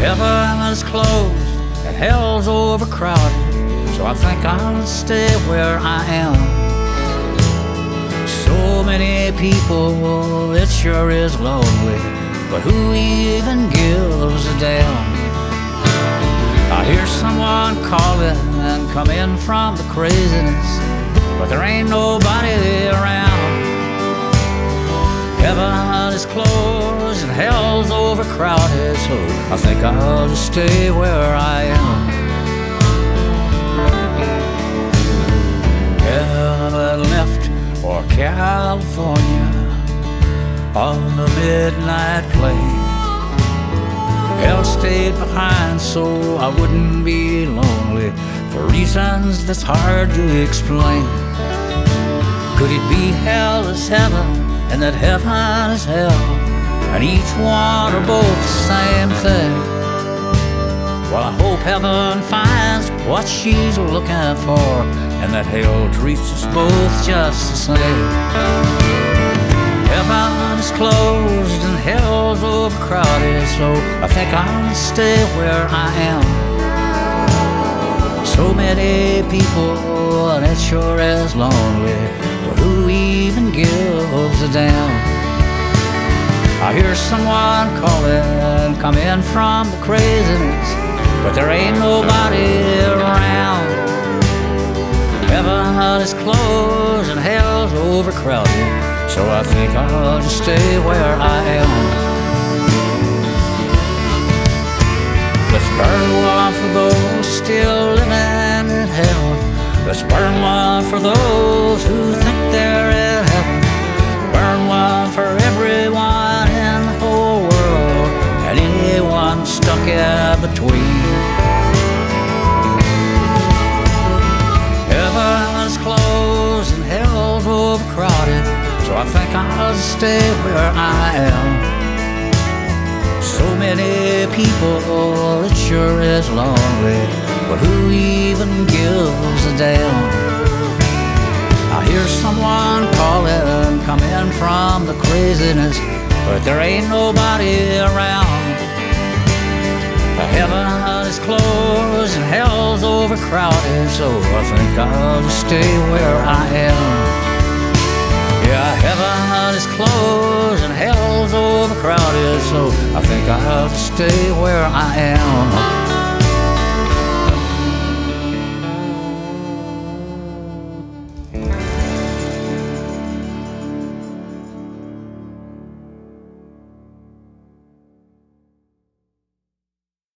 Heaven is closed and hell's overcrowded, so I think I'll stay where I am. So many people, it sure is lonely, but who even gives a damn? I hear someone calling and coming from the craziness, but there ain't nobody around. Heaven is closed and hell's overcrowded, so I think I'll just stay where I am. Heaven left for California on the midnight plane. Hell stayed behind so I wouldn't be lonely, for reasons that's hard to explain. Could it be hell is heaven and that heaven is hell, and each one are both the same thing? Well, I hope heaven finds what she's looking for, and that hell treats us both just the same. Heaven is closed and hell's overcrowded, so I think I'll stay where I am. So many people, and it sure is lonely, but who even gives a damn? I hear someone calling, coming from the craziness, but there ain't nobody around. Heaven is closed and hell's overcrowded, so I think I'll just stay where I am. Let's burn one for those still living in hell. Let's burn one for those who think they're in heaven. Burn one for everyone in the whole world, and anyone stuck in between. Heaven is closed and hell's overcrowded, so I think I'll stay where I am. So many people, it sure is lonely, but who even gives a damn? I hear someone calling, coming from the craziness, but there ain't nobody around. Heaven is closed and hell's overcrowded, so I think I'll just stay where I am. Yeah, heaven is closed and hell's overcrowded, so I think I'll just stay where I am.